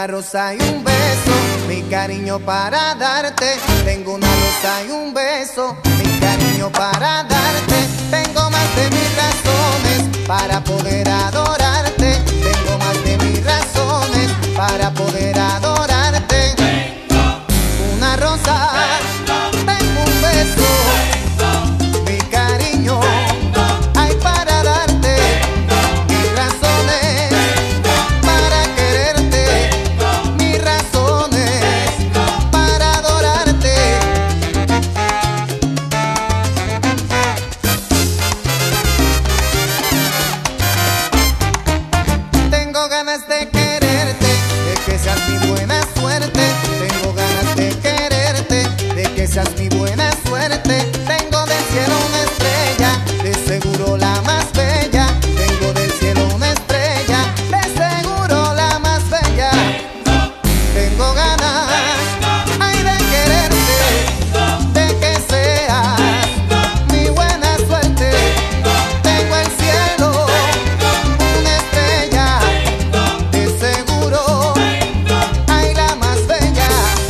una rosa y un beso, mi cariño para darte. Tengo una rosa y un beso, mi cariño para darte. Tengo más de 1000 razones para poder adorarte. Tengo más de 1000 razones para poder adorarte. Tengo una rosa, tengo un beso, mi cariño hay para darte. 1000 razones para quererte, 1000 razones para adorarte. Tengo ganas de quererte, de que seas mi buena suerte. Tengo ganas de quererte, de que seas mi buena suerte. Tengo del cielo una estrella, de seguro la más bella. Tengo del cielo una estrella, de seguro la más bella. Tengo ganas, ay, de quererte, de que seas mi buena suerte. Tengo el cielo, una estrella, de seguro, ay, la más bella.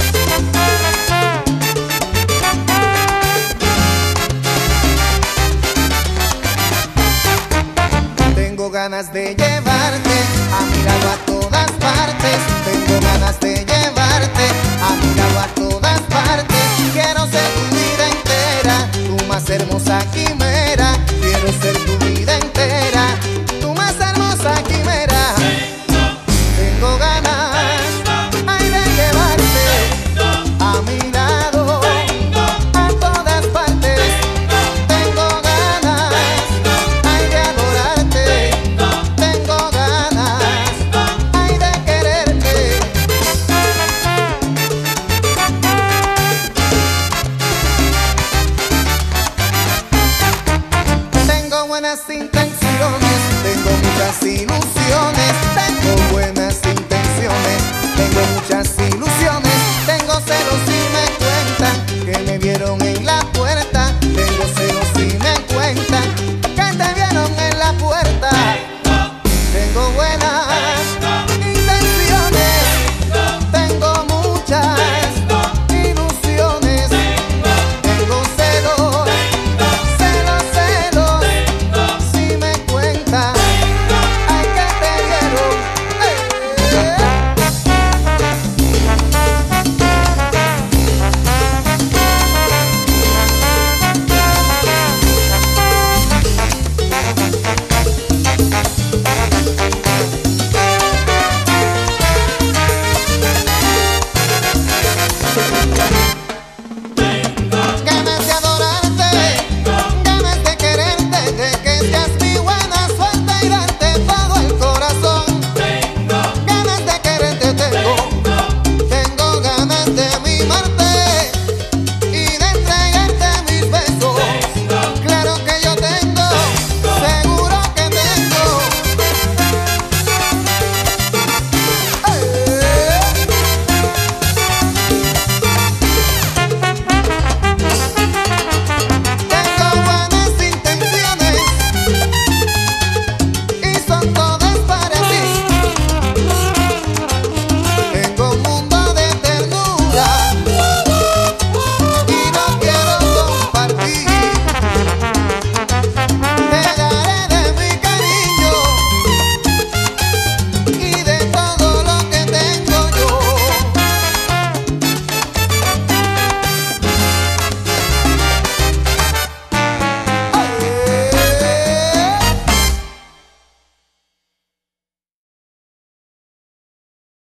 Tengo ganas de llevarte a mi lado a todas partes. Tengo ganas de llevarte a mi lado a todas partes. Quiero ser tu vida entera, tu más hermosa quimera. Quiero ser tu vida entera, tu más hermosa quimera. Tengo ganas, ay, de llevarte a mi lado a todas partes. Tengo ganas, ay, de adorarte. Tengo ganas, ay, de quererte. Tengo buenas intenciones, tengo muchas ilusiones. Tengo buenas intenciones, tengo muchas ilusiones. Tengo celos y me cuentan que me vieron